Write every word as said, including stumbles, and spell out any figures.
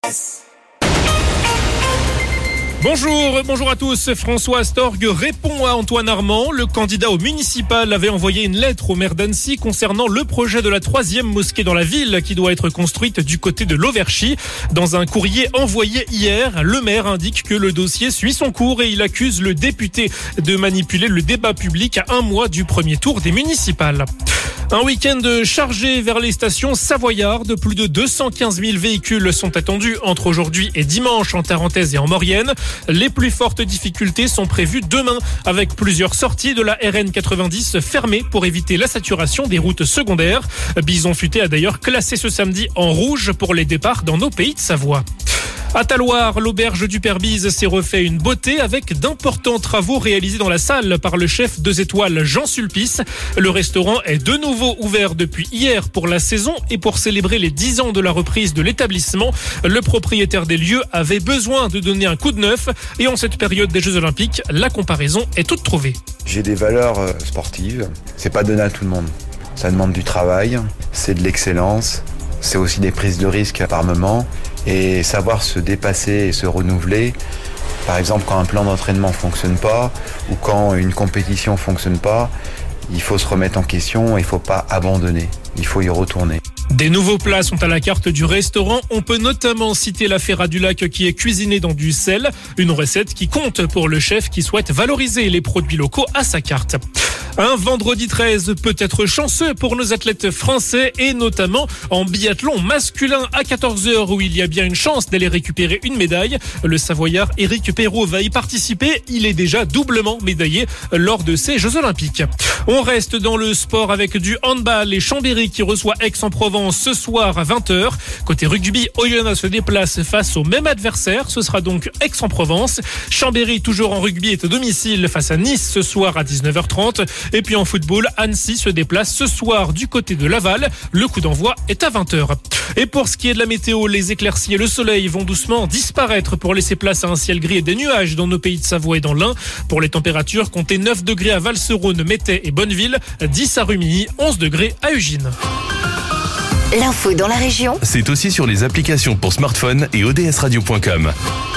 Bonjour, bonjour à tous. François Astorg répond à Antoine Armand. Le candidat au municipal avait envoyé une lettre au maire d'Annecy concernant le projet de la troisième mosquée dans la ville qui doit être construite du côté de l'Auverchie. Dans un courrier envoyé hier, le maire indique que le dossier suit son cours et il accuse le député de manipuler le débat public à un mois du premier tour des municipales. Un week-end chargé vers les stations savoyardes. Plus de deux cent quinze mille véhicules sont attendus entre aujourd'hui et dimanche en Tarentaise et en Maurienne. Les plus fortes difficultés sont prévues demain avec plusieurs sorties de la R N quatre-vingt-dix fermées pour éviter la saturation des routes secondaires. Bison Futé a d'ailleurs classé ce samedi en rouge pour les départs dans nos pays de Savoie. À Talloires, l'auberge du Père-Bise s'est refait une beauté avec d'importants travaux réalisés dans la salle par le chef deux étoiles Jean Sulpice. Le restaurant est de nouveau ouvert depuis hier pour la saison et pour célébrer les dix ans de la reprise de l'établissement. Le propriétaire des lieux avait besoin de donner un coup de neuf et en cette période des Jeux Olympiques, la comparaison est toute trouvée. J'ai des valeurs sportives, c'est pas donné à tout le monde. Ça demande du travail, c'est de l'excellence, c'est aussi des prises de risques par moment. Et savoir se dépasser et se renouveler. Par exemple, quand un plan d'entraînement fonctionne pas ou quand une compétition fonctionne pas, il faut se remettre en question, il faut pas abandonner, il faut y retourner. Des nouveaux plats sont à la carte du restaurant. On peut notamment citer la Ferra du Lac qui est cuisinée dans du sel, une recette qui compte pour le chef qui souhaite valoriser les produits locaux à sa carte. Un vendredi treize peut être chanceux pour nos athlètes français et notamment en biathlon masculin à quatorze heures où il y a bien une chance d'aller récupérer une médaille. Le Savoyard Éric Perrault va y participer. Il est déjà doublement médaillé lors de ces Jeux Olympiques. On reste dans le sport avec du handball et Chambéry qui reçoit Aix-en-Provence ce soir à vingt heures. Côté rugby, Oyonnax se déplace face au même adversaire. Ce sera donc Aix-en-Provence. Chambéry, toujours en rugby, est au domicile face à Nice ce soir à dix-neuf heures trente. Et puis en football, Annecy se déplace ce soir du côté de Laval. Le coup d'envoi est à vingt heures. Et pour ce qui est de la météo, les éclaircies et le soleil vont doucement disparaître pour laisser place à un ciel gris et des nuages dans nos pays de Savoie et dans l'Ain. Pour les températures, comptez neuf degrés à Val-Serone, Métais et Bonneville, dix à Rumilly, onze degrés à Ugine. L'info dans la région, c'est aussi sur les applications pour smartphone et O D S radio point com.